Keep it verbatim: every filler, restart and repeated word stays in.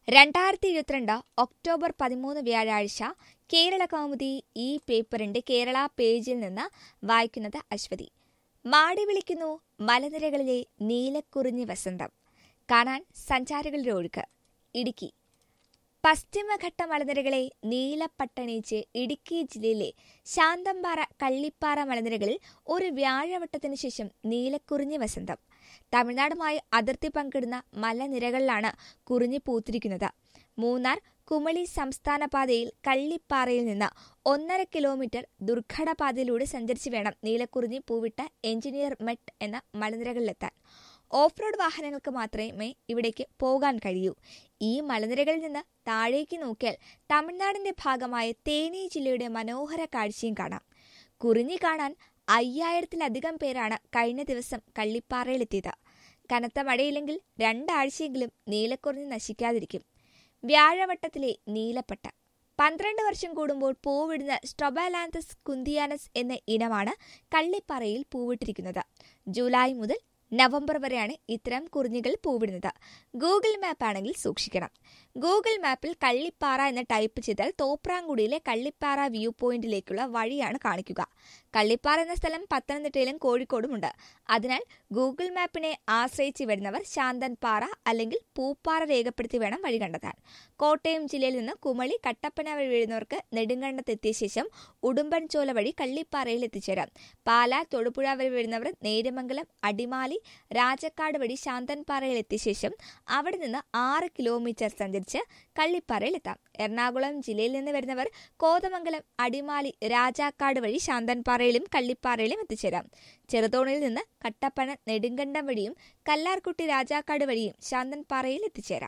രണ്ടായിരത്തി ഇരുപത്തിരണ്ട് ഒക്ടോബർ പതിമൂന്ന് വ്യാഴാഴ്ച കേരള കൗമുദി ഈ പേപ്പറിന്റെ കേരള പേജിൽ നിന്ന് വായിക്കുന്നത് അശ്വതി. മാടി വിളിക്കുന്നു മലനിരകളിലെ നീലക്കുറിഞ്ഞി വസന്തം. കാണാൻ സഞ്ചാരികളുടെ ഒഴുക്ക്. ഇടുക്കി പശ്ചിമഘട്ട മലനിരകളെ നീലപ്പട്ടണിയിച്ച് ഇടുക്കി ജില്ലയിലെ ശാന്തമ്പാറ കള്ളിപ്പാറ മലനിരകളിൽ ഒരു വ്യാഴവട്ടത്തിനു ശേഷം നീലക്കുറിഞ്ഞി വസന്തം. തമിഴ്നാടുമായി അതിർത്തി പങ്കിടുന്ന മലനിരകളിലാണ് കുറിഞ്ഞി പൂത്തിരിക്കുന്നത്. മൂന്നാർ കുമളി സംസ്ഥാന പാതയിൽ കള്ളിപ്പാറയിൽ നിന്ന് ഒന്നര കിലോമീറ്റർ ദുർഘടപാതയിലൂടെ സഞ്ചരിച്ച് വേണം നീലക്കുറിഞ്ഞി പൂവിട്ട എഞ്ചിനീയർ മെട്ട് എന്ന മലനിരകളിലെത്താൻ. ഓഫ് റോഡ് വാഹനങ്ങൾക്ക് മാത്രമേ ഇവിടേക്ക് പോകാൻ കഴിയൂ. ഈ മലനിരകളിൽ നിന്ന് താഴേക്ക് നോക്കിയാൽ തമിഴ്നാടിന്റെ ഭാഗമായ തേനി ജില്ലയുടെ മനോഹര കാഴ്ചയും കാണാം. കുറിഞ്ഞി കാണാൻ അയ്യായിരത്തിലധികം പേരാണ് കഴിഞ്ഞ ദിവസം കള്ളിപ്പാറയിലെത്തിയത്. കനത്ത മഴയില്ലെങ്കിൽ രണ്ടാഴ്ചയെങ്കിലും നീലക്കുറിഞ്ഞി നശിക്കാതിരിക്കും. വ്യാഴവട്ടത്തിലെ നീലപ്പട്ട. പന്ത്രണ്ട് വർഷം കൂടുമ്പോൾ പൂവിടുന്ന സ്ട്രൊബാലാന്തസ് കുന്തിയാനസ് എന്ന ഇനമാണ് കള്ളിപ്പാറയിൽ പൂവിട്ടിരിക്കുന്നത്. ജൂലൈ മുതൽ നവംബർ വരെയാണ് ഇത്തരം കുറിഞ്ഞികൾ പൂവിടുന്നത്. ഗൂഗിൾ മാപ്പ് ആണെങ്കിൽ സൂക്ഷിക്കണം. ഗൂഗിൾ മാപ്പിൽ കള്ളിപ്പാറ എന്ന് ടൈപ്പ് ചെയ്താൽ തോപ്രാംകുടിയിലെ കള്ളിപ്പാറ വ്യൂ പോയിന്റിലേക്കുള്ള വഴിയാണ് കാണിക്കുക. കള്ളിപ്പാറ എന്ന സ്ഥലം പത്തനംതിട്ടയിലും കോഴിക്കോടുമുണ്ട്. അതിനാൽ ഗൂഗിൾ മാപ്പിനെ ആശ്രയിച്ച് വരുന്നവർ ശാന്തൻപാറ അല്ലെങ്കിൽ പൂപ്പാറ രേഖപ്പെടുത്തി വേണം വഴി കണ്ടെത്താൻ. കോട്ടയം ജില്ലയിൽ നിന്ന് കുമളി കട്ടപ്പന വഴി വരുന്നവർക്ക് നെടുങ്കണ്ടത്തെത്തിയ ശേഷം ഉടുമ്പൻചോല വഴി കള്ളിപ്പാറയിൽ എത്തിച്ചേരാം. പാലാ തൊടുപുഴ വഴി വരുന്നവർ നേര്യമംഗലം അടിമാലി രാജക്കാട് വഴി ശാന്തൻപാറയിൽ എത്തിയ ശേഷം അവിടെ നിന്ന് ആറ് കിലോമീറ്റർ സഞ്ചരിച്ച് കള്ളിപ്പാറയിലെത്താം. എറണാകുളം ജില്ലയിൽ നിന്ന് വരുന്നവർ കോതമംഗലം അടിമാലി രാജാക്കാട് വഴി ശാന്തൻപാറയിലും കള്ളിപ്പാറയിലും എത്തിച്ചേരാം. ചെറുതോണിയിൽ നിന്ന് കട്ടപ്പന നെടുങ്കണ്ടം വഴിയും കല്ലാർകുട്ടി രാജാക്കാട് വഴിയും ശാന്തൻപാറയിൽ എത്തിച്ചേരാം.